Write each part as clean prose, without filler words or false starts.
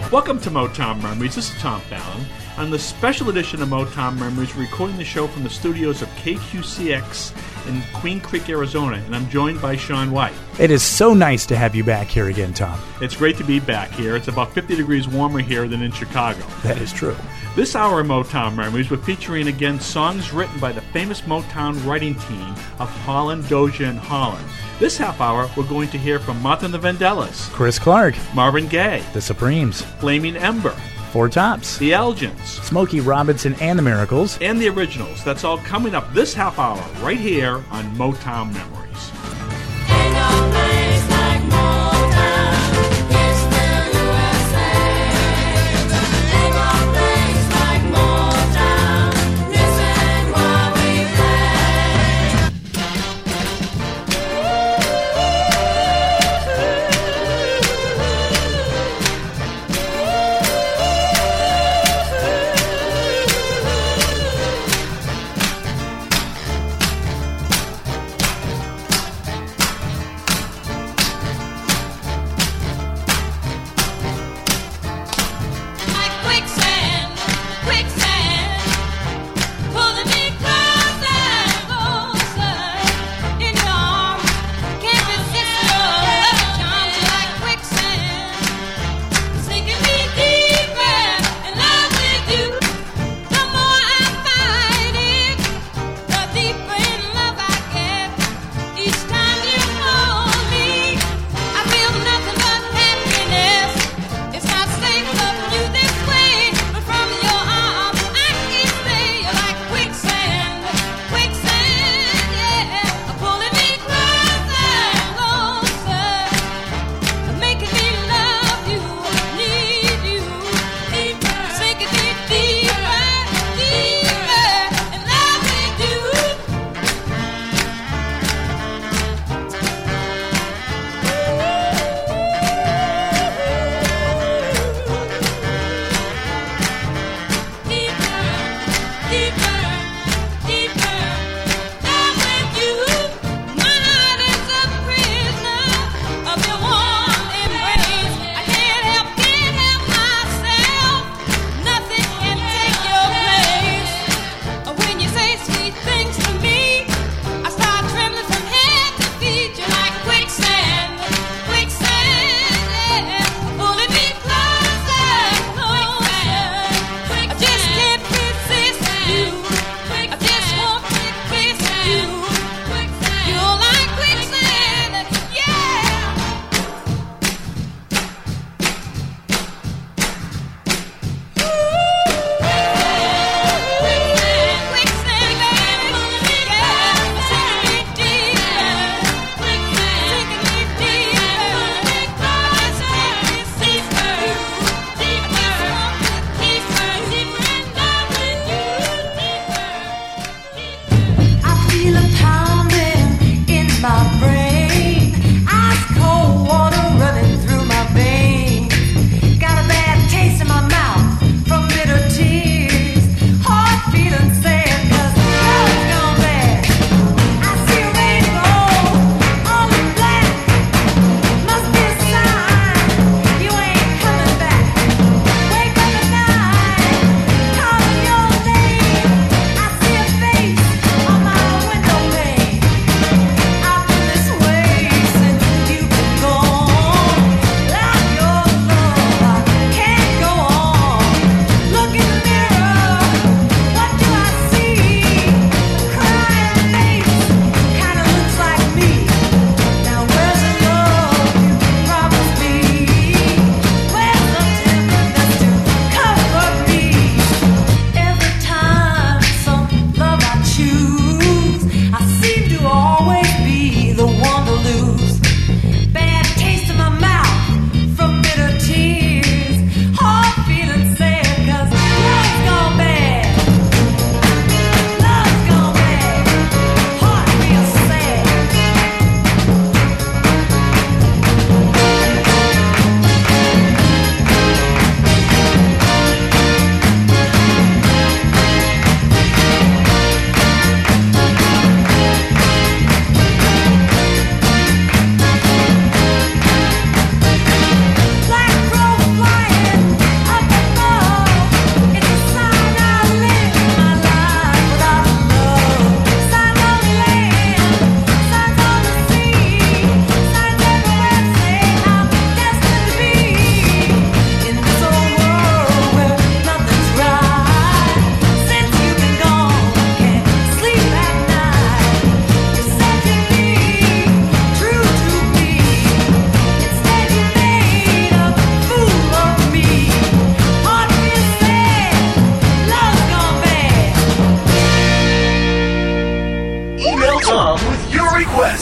Welcome to Motown Memories. This is Tom Fallon. On the special edition of Motown Memories, we're recording the show from the studios of KQCX in Queen Creek, Arizona, and I'm joined by Sean White. It is so nice to have you back here again, Tom. It's great to be back here. It's about 50 degrees warmer here than in Chicago. That is true. This hour of Motown Memories, we're featuring again songs written by the famous Motown writing team of Holland, Dozier, and Holland. This half hour, we're going to hear from Martha and the Vandellas, Chris Clark, Marvin Gaye, The Supremes, Flaming Ember, Four Tops, The Elgins, Smokey Robinson and the Miracles, and The Originals. That's all coming up this half hour right here on Motown Memories. Ain't no place like Motown. It's the USA. Ain't no place like Motown. Listen while we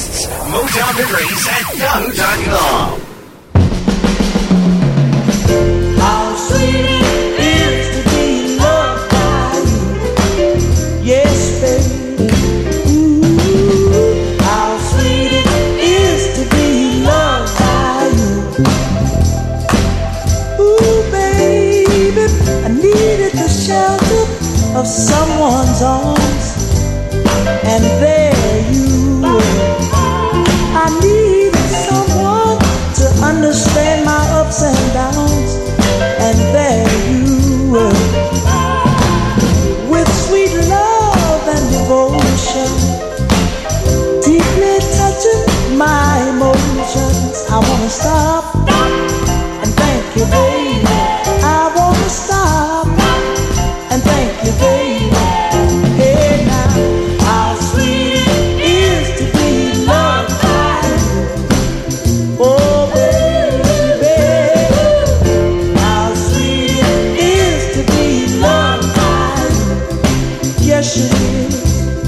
Texts Motown Memories at yahoo.com. How sweet it is to be loved by you. Yes, baby. Ooh, how sweet it is to be loved by you. Ooh, baby, I needed the shelter of someone's arms, and there you were. I needed someone to understand my ups and downs, and there you were, with sweet love and devotion, deeply touching my emotions. I wanna stop and thank you, baby. I wanna stop and thank you, baby. Hey now, how sweet it is to be loved by you. Oh baby, how sweet it is to be loved by you. Yes it is.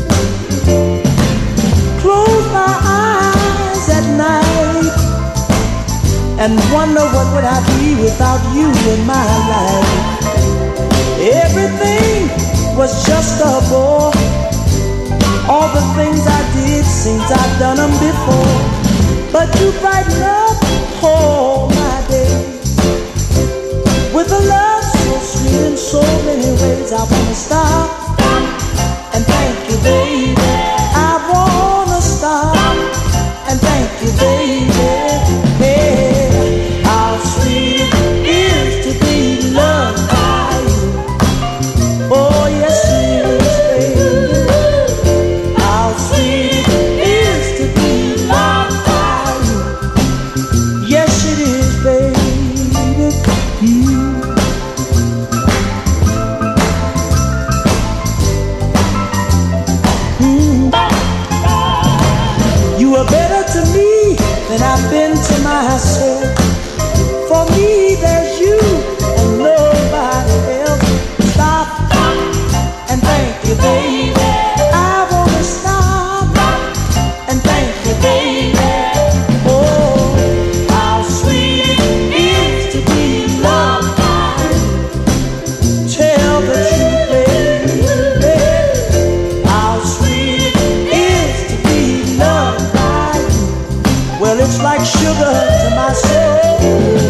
Close my eyes at night and wonder what would I be without you in my life. Everything was just a bore. All the things I did seems I've done them before. But you brighten up all my days with a love so sweet in so many ways. I wanna stop and thank you, baby. I wanna stop and thank you, baby. Hey, how sweet it is to be loved by you. Oh yes it is, baby. How sweet it is to be loved by you. Yes it is, baby. You are better to me than I've been to myself. For me, there's you and nobody else. Stop and thank you, baby. I wanna stop and thank you, baby. Oh, how sweet it is to be loved by you. Tell the truth, baby. How sweet it is to be loved by you. Well, it's like sugar to my soul.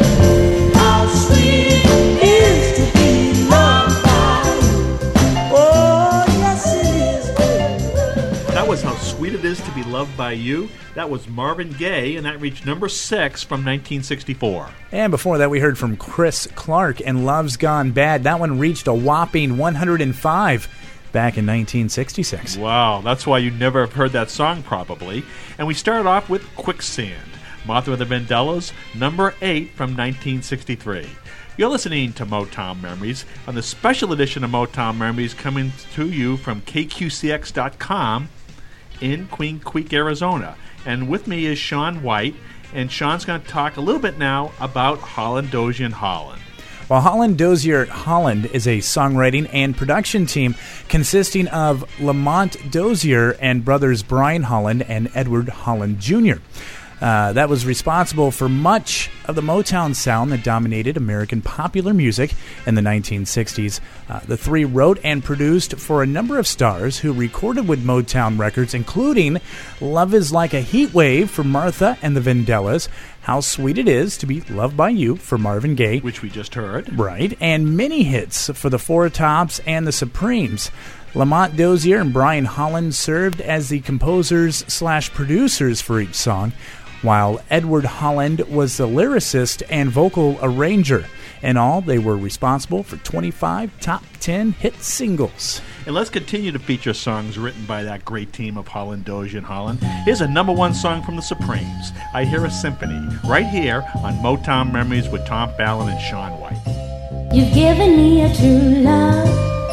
How sweet it is to be loved by you. Oh, yes it is, baby. That was How Sweet It Is to Be Loved by You. That was Marvin Gaye, and that reached number 6 from 1964. And before that, we heard from Chris Clark and Love's Gone Bad. That one reached a whopping 105 back in 1966. Wow, that's why you never have heard that song, probably. And we started off with Quicksand, Martha and the Vandellas, number 8 from 1963. You're listening to Motown Memories on the special edition of Motown Memories coming to you from KQCX.com in Queen Creek, Arizona. And with me is Sean White, and Sean's going to talk a little bit now about Holland Dozier and Holland. While Holland Dozier Holland is a songwriting and production team consisting of Lamont Dozier and brothers Brian Holland and Edward Holland Jr. That was responsible for much of the Motown sound that dominated American popular music in the 1960s. The three wrote and produced for a number of stars who recorded with Motown Records, including Love Is Like a Heat Wave for Martha and the Vandellas, How Sweet It Is to Be Loved by You for Marvin Gaye, Which we just heard. right, and many hits for the Four Tops and the Supremes. Lamont Dozier and Brian Holland served as the composers/producers for each song, while Edward Holland was the lyricist and vocal arranger. In all, they were responsible for 25 top 10 hit singles. And let's continue to feature songs written by that great team of Holland Dozier and Holland. Here's a number 1 song from the Supremes, I Hear a Symphony, right here on Motown Memories with Tom Fallon and Sean White. You've given me a true love,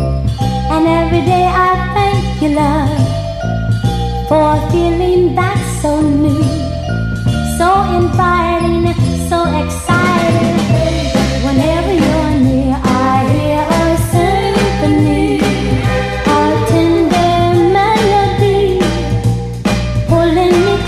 and every day I thank you, love, for a feeling that's so new, so inviting, so exciting. Whenever you're near, I hear a symphony, a tender melody, pulling me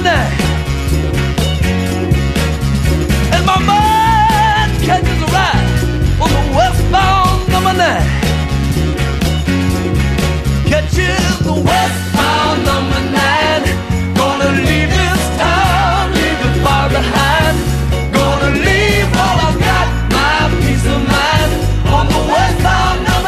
9. And my mind catches a ride on the westbound number 9. Catches the westbound number 9. Gonna leave this town, leave it far behind. Gonna leave all I got, my peace of mind, on the westbound number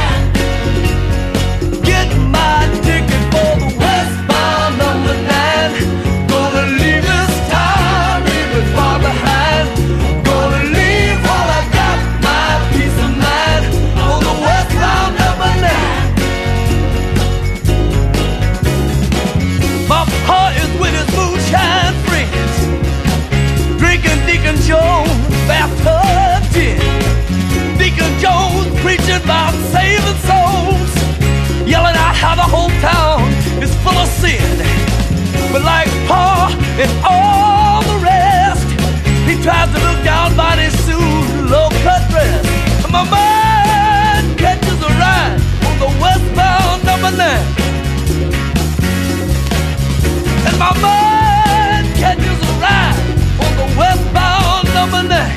9. Get my ticket for the westbound number 9. Gonna leave this town, leave it far behind. Gonna leave all I got, my peace of mind, on the westbound number 9. My heart is with his moonshine friends, drinking Deacon Jones bathtub gin. Deacon Jones preaching about saving souls, yelling out how the whole town is full of sin. But like Paul and all the rest, he tries to look down by his suit, low-cut dress. And my mind catches a ride on the westbound number 9. And my mind catches a ride on the westbound number 9.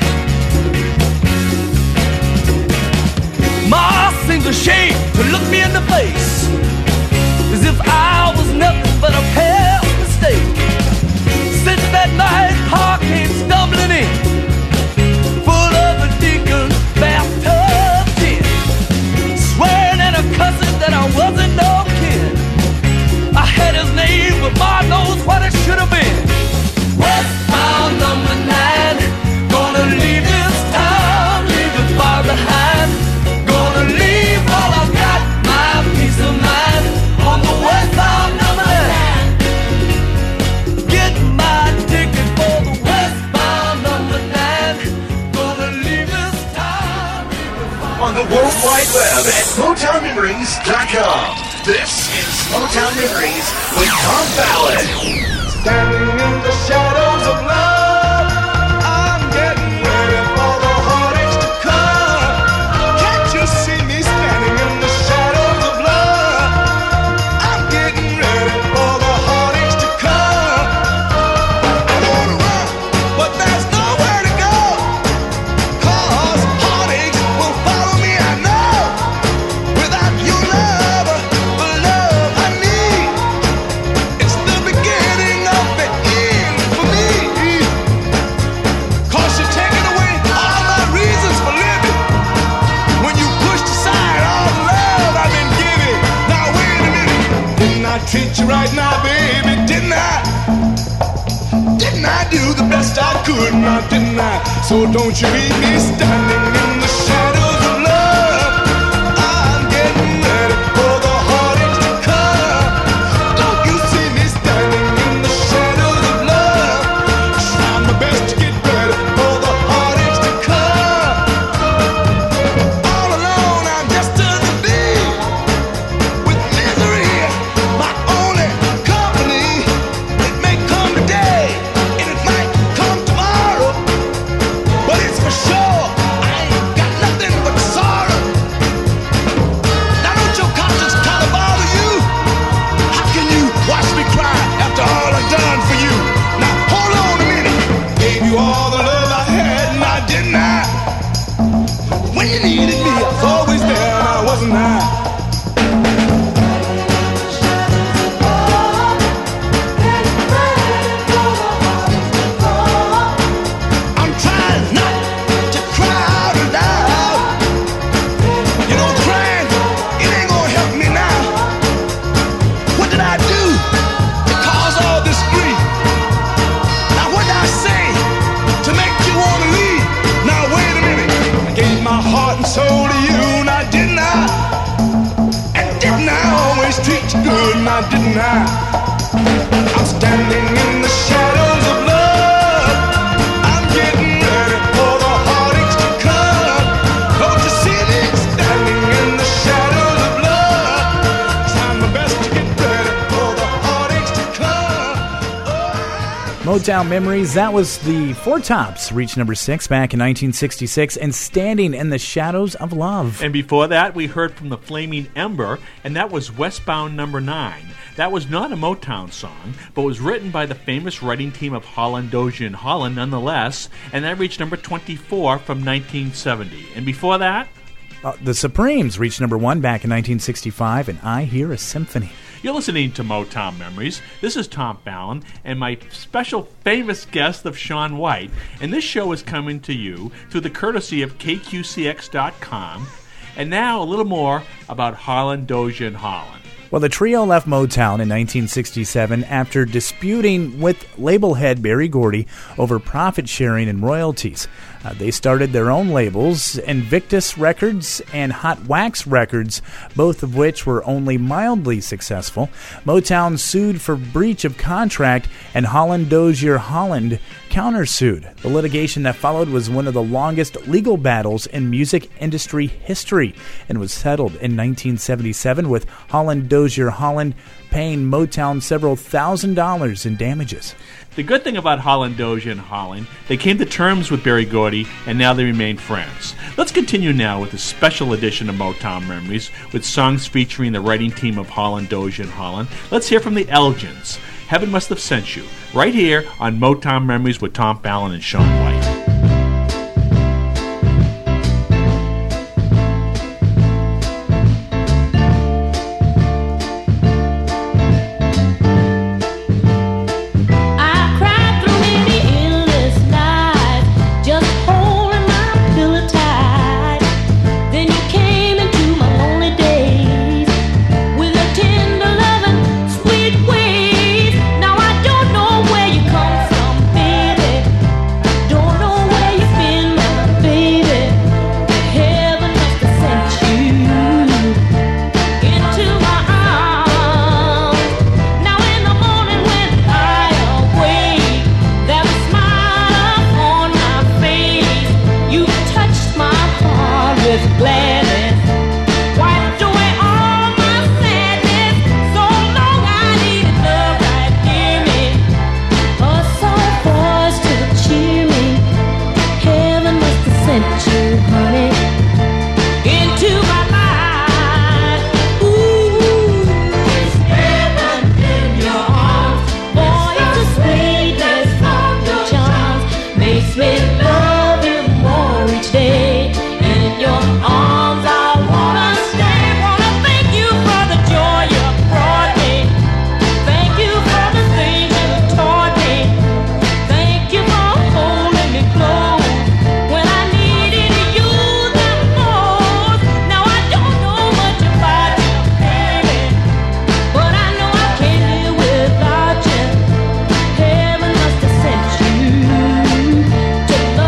Ma seems ashamed to look me in the face, as if I was nothing but a pale mistake. Since that night, Pa came stumbling in, full of a deacon's bathtub gin, swearing and a cussing that I wasn't no kid. I had his name, but Ma knows what it should have been. Westbound number 9. Gonna leave this town, leave it far behind. Gonna leave all I got, my peace of mind, on the westbound number 9. Get my ticket for the westbound number 9. Gonna leave this town. On the World Wide Web at MotownMemories.com. This is Motown Memories with Tom Ballard. Standing in the shadows of love, I'm getting ready for the heartaches to come. Can't you see me standing in the shadows of love? I'm getting ready for the heartaches to come. I wanna run, but there's nowhere to go, 'cause heartaches will follow me, I know. Without your love, the love I need, it's the beginning of the end for me. 'Cause you're taking away all my reasons for living, when you pushed aside all the love I've been giving. Now wait a minute, didn't I treat you right now, baby? Didn't I? Didn't I do the best I could? Now didn't I? So don't you leave me standing in the shadows of love. I'm getting ready for the heartaches to come. Don't you see me standing in the shadows of love? Trying my best to get ready for the heartaches to come. All alone, I'm destined to be with misery, my only company. It may come today, and it might come tomorrow, but it's for sure I ain't got nothing but sorrow. Now don't your conscience kind of bother you? How can you watch me cry after all I've done for you? Now hold on a minute. Gave you all the love I had, now didn't I? When you needed me, I was always there, now wasn't I? I'm trying not to cry out loud. You know, crying, it ain't gonna help me now. What did I do to cause all this grief? Now what did I say to make you wanna leave? Now wait a minute, I gave my heart and soul to you, now didn't I? And didn't I always treat you good, now didn't I? I'm standing in the shadows of love. I'm getting ready for the heartaches to come. Don't you see me standing in the shadows of love? Trying my best to get ready for the heartaches to come. Motown Memories. That was the Four Tops, reached number 6 back in 1966, and Standing in the Shadows of Love. And before that, we heard from the Flaming Ember, and that was Westbound number 9. That was not a Motown song, but was written by the famous writing team of Holland, Dozier, and Holland nonetheless, and that reached number 24 from 1970. And before that, the Supremes reached number 1 back in 1965, and I Hear a Symphony. You're listening to Motown Memories. This is Tom Ballin and my special famous guest of Shaun White. And this show is coming to you through the courtesy of KQCX.com. And now a little more about Holland, Dozier, and Holland. Well, the trio left Motown in 1967 after disputing with label head Berry Gordy over profit sharing and royalties. They started their own labels, Invictus Records and Hot Wax Records, both of which were only mildly successful. Motown sued for breach of contract, and Holland, Dozier, Holland countersued. The litigation that followed was one of the longest legal battles in music industry history and was settled in 1977 with Holland, Dozier, Holland paying Motown several $1,000s in damages. The good thing about Holland, Dozier, and Holland, they came to terms with Berry Gordy, and now they remain friends. Let's continue now with a special edition of Motown Memories with songs featuring the writing team of Holland, Dozier, and Holland. Let's hear from the Elgins. Heaven Must Have Sent You, right here on Motown Memories with Tom Ballin and Shaun White. To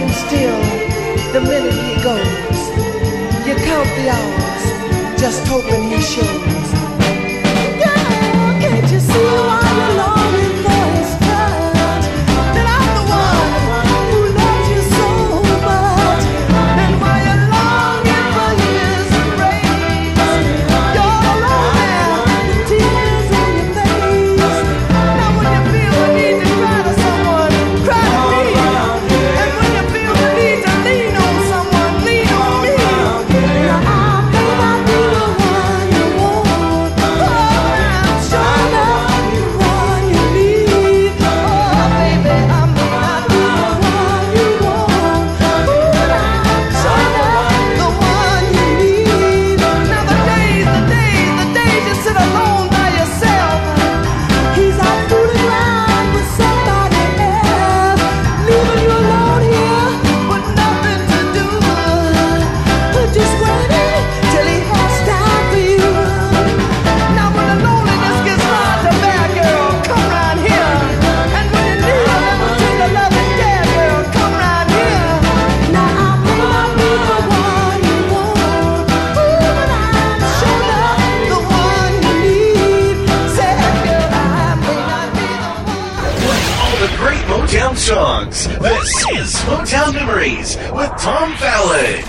stand still the minute he goes. You count the hours, just hoping he shows. Girl, can't you see why you're longing for his touch? That I'm the one who loves you so much. And while you're longing for his embrace, you're alone there with tears in your face. Now when you feel the need to cry to someone, cry to me. And when you feel the need to lean on someone, lean on me. Now I may not be the one you want, but I'm sure enough the one you need. Oh baby, I may not be the one you want, but I'm sure enough the one you need. Now the days you sit alone by yourself, he's out fooling around with somebody else, leaving you alone here with nothing to do, just waiting till he has time for you. Now when the loneliness gets hard to bear, girl, come round here. And when you need a little tender loving care, girl, come round here. Now I may not be the one you want, but I'm sure enough the one you need. Say, girl, I may not be the one. Playing all the great Motown songs. This is Motown Memories with Tom Fallon.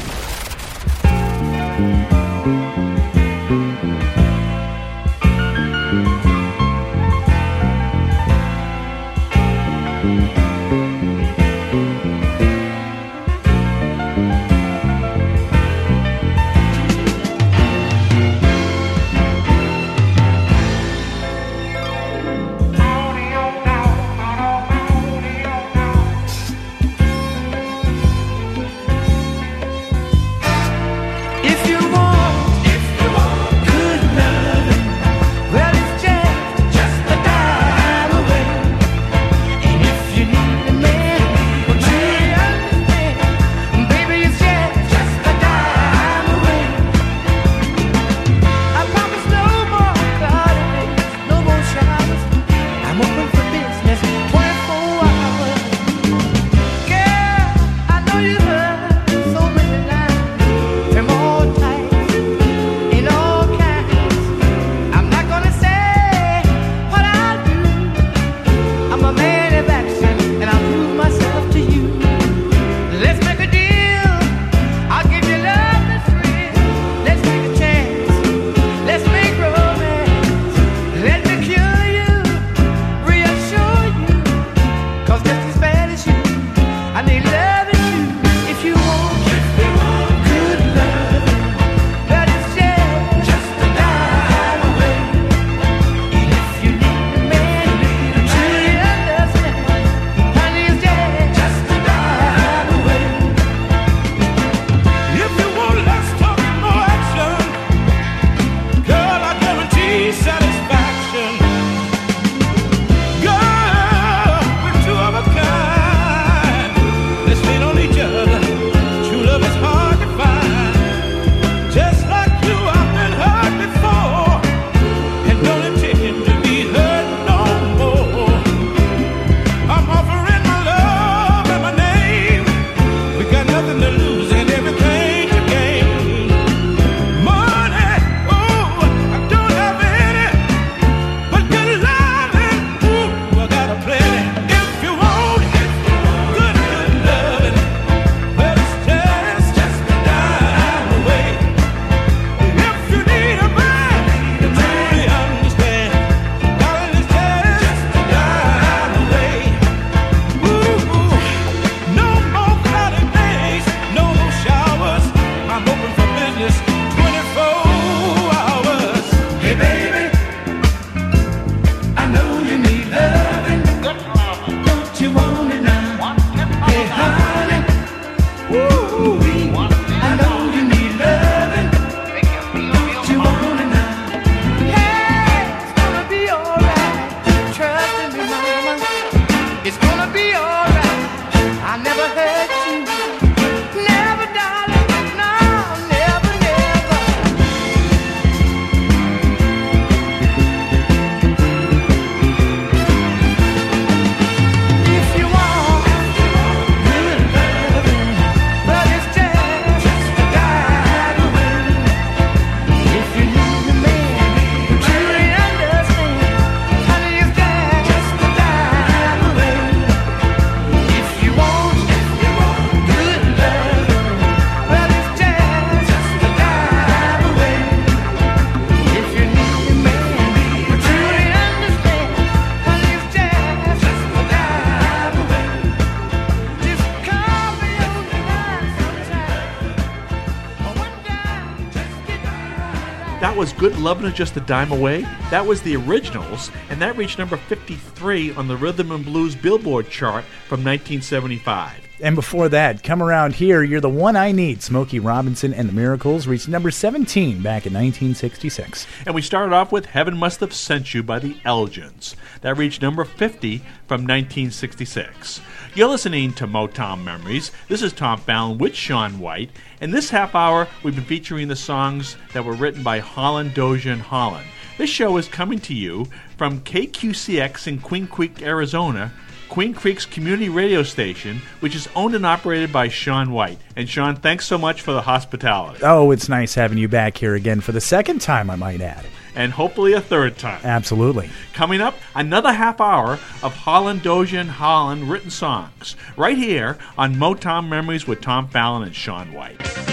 That was Good Lovin' Is Just a Dime Away. That was the Originals, and that reached number 53 on the Rhythm and Blues Billboard chart from 1975. And before that, Come Around Here, You're the One I Need. Smokey Robinson and the Miracles reached number 17 back in 1966. And we started off with Heaven Must Have Sent You by the Elgins. That reached number 50 from 1966. You're listening to Motown Memories. This is Tom Fallon with Shaun White. And this half hour, we've been featuring the songs that were written by Holland, Dozier, and Holland. This show is coming to you from KQCX in Queen Creek, Arizona, Queen Creek's community radio station, which is owned and operated by Shaun White. And Shaun, thanks so much for the hospitality. Oh, it's nice having you back here again for the second time, I might add. And hopefully a third time. Absolutely. Coming up, another half hour of Holland, Dozier, and Holland written songs, right here on Motown Memories with Tom Fallon and Shaun White.